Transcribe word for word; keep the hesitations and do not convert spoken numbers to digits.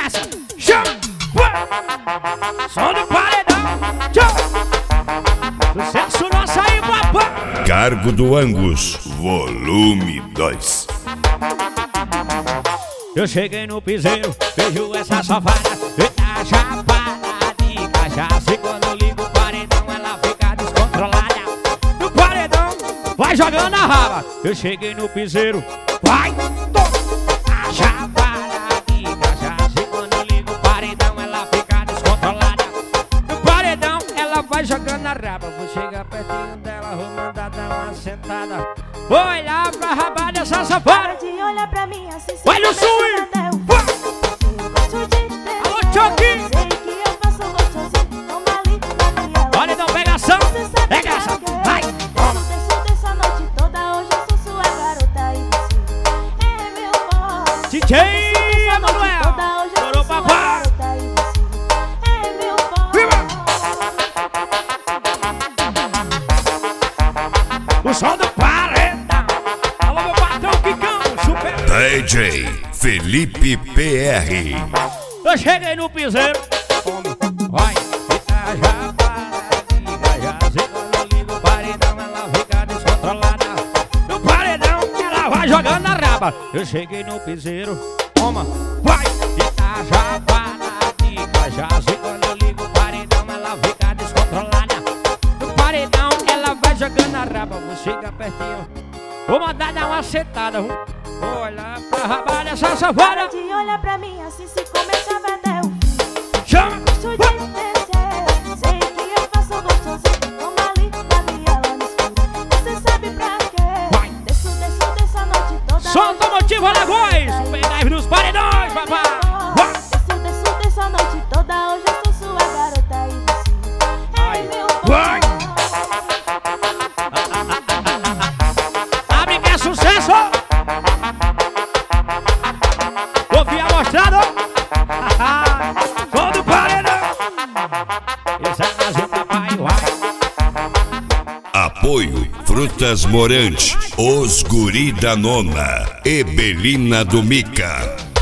desce, chama, som do paredão, tchau. Sucesso nosso aí, papai. Cargo do Angus, volume dois. Eu cheguei no piseiro, vejo essa safada, eita chapada de cachaça. E quando eu ligo o paredão, ela fica descontrolada. No paredão, vai jogando a raba. Eu cheguei no piseiro, vai, toma, a chapada de cachaça. E quando eu ligo o paredão, ela fica descontrolada. No paredão, ela vai jogando a raba. Vou chegar pertinho dela, vou mandar dar uma sentada. Vou olhar pra raba dessa safada. De olhar pra mim assim, olha o swing! Alô, Choquinho! Sei que eu faço gostosinho, toma ali, Gabriela. Olha, então, pegação! Pegação! Vai! Toma! Deixa dessa noite toda, hoje eu sou sua garota e você é meu boss. D J Emanuel! Estourou, papai! É meu boss. O som do paredão! Alô, meu patrão Kikão! Super! D J Felipe P R. Eu cheguei no piseiro, vai, fica já para, já sei quando eu ligo o paredão, ela fica descontrolada. No paredão, ela vai jogando a raba. Eu cheguei no piseiro, toma, vai, fica já para, já sei quando eu ligo o paredão, ela fica descontrolada. No paredão, ela vai jogando a raba. Vou chegar pertinho, vou mandar dar uma sentada, vou olhar pra raba dessa safada. De olhar pra mim assim, se começa a ver o Chama! gosto de descer. Sei que eu faço gostosinho, toma ali, Gabriela no escuro. Você sabe pra quê? Desço, desço dessa noite toda. Solta o motivo, Alagoas! Um pendrive nos paredões, papai! Desço, desço dessa noite toda, hoje eu sou sua garota e você é meu Vai! boss. Abre que é sucesso! Ouvi amostrado! Som do paredão! Esse é mais um papai, vai! Apoio Frutas Morante, Os Guri da Nona, Ebelina do Mica.